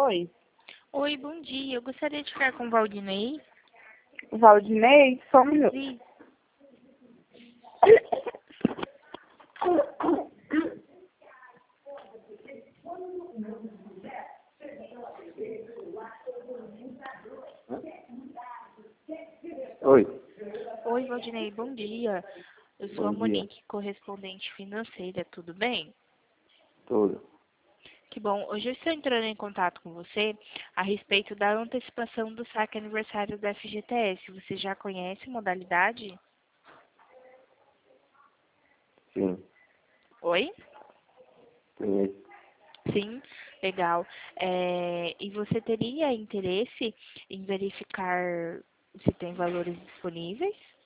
Oi, Oi, bom dia. Eu gostaria de ficar com o Valdinei. Valdinei, só um minuto. Sim. Oi, Oi, Valdinei, bom dia. Eu sou a bom dia. Monique, correspondente financeira, tudo bem? Tudo. Que bom. Hoje eu estou entrando em contato com você a respeito da antecipação do saque aniversário da FGTS. Você já conhece a modalidade? Sim, Oi? conheço. Sim, legal. E você teria interesse em verificar se tem valores disponíveis?